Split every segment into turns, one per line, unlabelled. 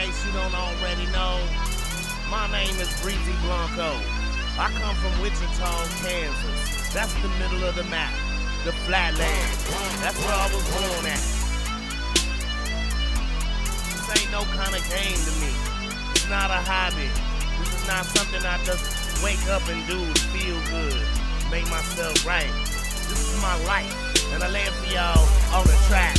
case you don't already know, my name is Breezy Blanco. I come from Wichita, Kansas. That's the middle of the map, the flatland. That's where I was born at. This ain't no kind of game to me. It's not a hobby. This is not something I just wake up and do to feel good, make myself right. This is my life, and I lay it for y'all on the track.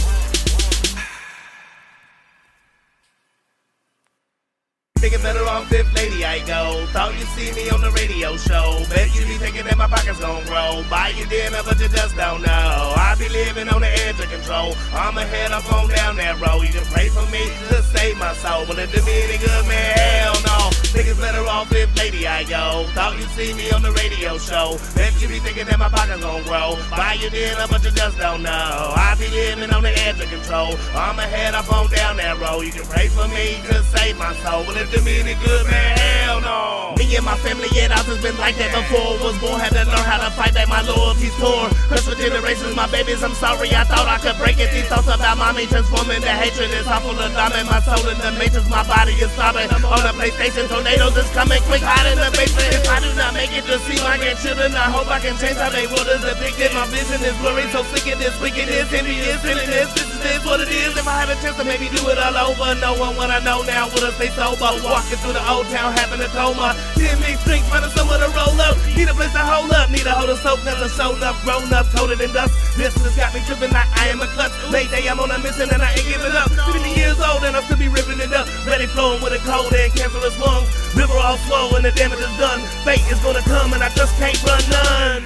Thinking better off Fifth Lady, I go. Thought you see me on the radio show. Bet you be thinking that my pocket's gon' grow. Buy your dinner, but you just don't know. I be living on the edge of control. I'ma head up on down that road. You can pray for me to save my soul. But if it be any good, man, hell no. Thinking better off Fifth Lady, I go. Thought you see me on the radio show. Bet you be thinking that my pocket's gon' grow. Buy your dinner, but you just don't know. I be living on the edge of control. I'ma head up on down that road. You can pray for me to save my soul. But if to me any good, man, hell no. Me and my family, yeah, I've just been like that before. Was born, had to learn how to fight back, my loyalty's torn. Cause for generations, my babies, I'm sorry, I thought I could break it. These thoughts about mommy transforming the hatred is awful to diamond. My soul in the matrix, my body is sobbing. On the PlayStation, tornadoes is coming quick, hide in the basement. If I do not make it to see my grandchildren, I hope I can change how they world is depicted. My vision is blurry, so sick of this, wickedness, envious, silliness. This is what it is. If I had a chance to maybe do it all over, no one would I know now would I stay sober. Walking through the old town, having a coma. 10 mixed drinks, finding somewhere to roll up. Need a place to hold up, need a hold of soap. Never showed up, grown up, coated in dust. This has got me tripping like I am a clutch. Late day, I'm on a mission and I ain't giving up. 50 years old and I still be ripping it up. Ready flowing with a cold and cancerous lungs. River all slow and the damage is done. Fate is gonna come and I just can't run none.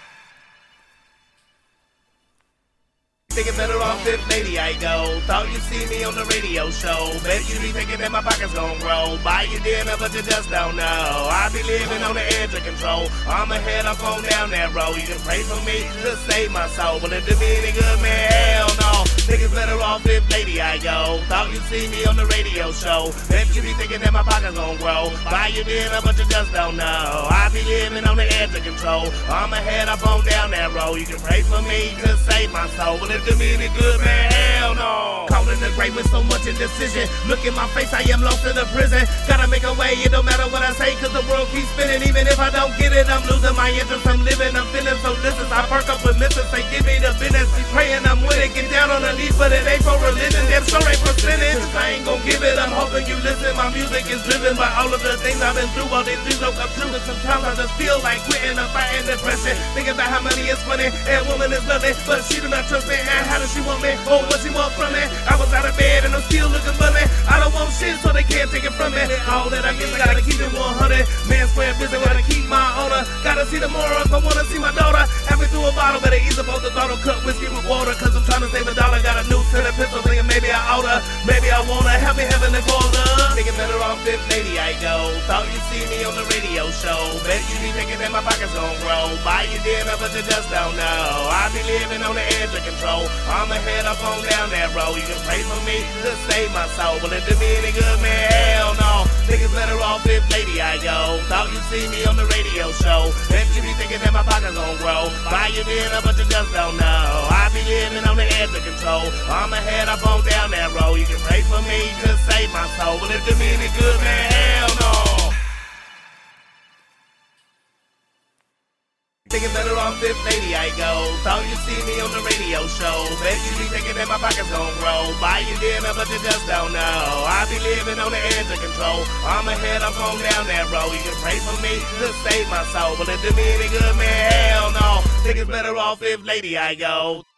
Thinking better off Fifth Lady, I go. Thought you see me on the radio show. Bet you be thinking that my pocket's gon' grow. Buy your dinner, but you just don't know. I be living on the edge of control. I'ma head up on down that road. You can pray for me to save my soul. But if it be any good, man, hell no. Thinking better off Fifth Lady, I go. Thought you see me on the radio show. Bet you be thinking that my pocket's gon' grow. Buy your dinner, but you just don't know. I be living on the edge of control. I'ma head up on down that road. You can pray for me to save my soul. But if to me any good, man, hell no. Calling the great with so much indecision. Look in my face, I am lost in a prison. Gotta make a way, it don't matter what I say, cause the world keeps spinning. Even if I don't get it, I'm losing my interest. I'm living, I'm feeling so listen. I perk up with misses, say give me the business. Praying I'm winning, get down on the knees, but it ain't for religion. Damn sure ain't percentage. I ain't gon' give it, I'm hoping you listen. My music is driven by all of the things I've been through. All these dreams don't come true, and sometimes I just feel like quitting. I'm fighting depression. Thinking about how money is funny, and woman is lovely, but she do not trust me. And how does she want me? Oh, what she want from me? I was out of bed and I'm still looking for me. I don't want shit, so they can't take it from me. All that I get, I gotta keep it 100. Man square busy, gotta keep my honor. Gotta see the moral if I wanna see my daughter. Halfway through a bottle, better ease up on the throttle. Cut whiskey with water, cause I'm trying to save $1. Got a new set of pistol, thinking maybe I oughta. Maybe I wanna help me heaven and corner. Thinking better off Fifth Lady, I go. Thought you see me on the radio show. Bet you be thinking that my pocket's gon' grow. Buy your dinner, but you just don't know. I be living on the edge of control. I'ma head up on down that road. You can pray for me to save my soul. But if it be any good, man, hell no. Thinking better off Fifth Lady, I go. Thought you see me on the radio show. Bet you be thinking that my pocket's gon' grow. Buy your dinner, but you just don't know. I be living on the edge of control. I'ma head up on down that road. You can pray for me to save my soul. But if it be any good, man, hell no. Thinking better off Fifth Lady, I go. Thought you see me on the radio show. Bet you be thinking that my pocket's gon' grow. Buy your dinner, but you just don't know. I be living on the edge of control. I'ma head up on down that road. You can pray for me to save my soul. But if it be any good, man, hell no. Think it's better off Fifth Lady, I go.